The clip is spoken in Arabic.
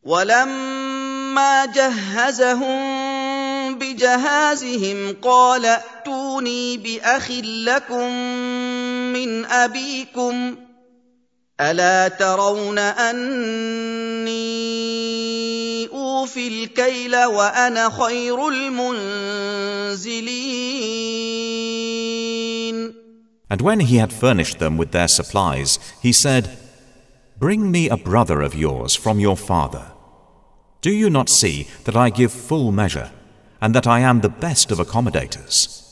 ولما جهزهم بجهازهم قال ائتوني بأخ لكم من أبيكم ألا ترون أني أوفي الكيل وأنا خير المنزلين. And when he had furnished them with their supplies, he said, "Bring me a brother of yours from your father. Do you not see that I give full measure, and that I am the best of accommodators?"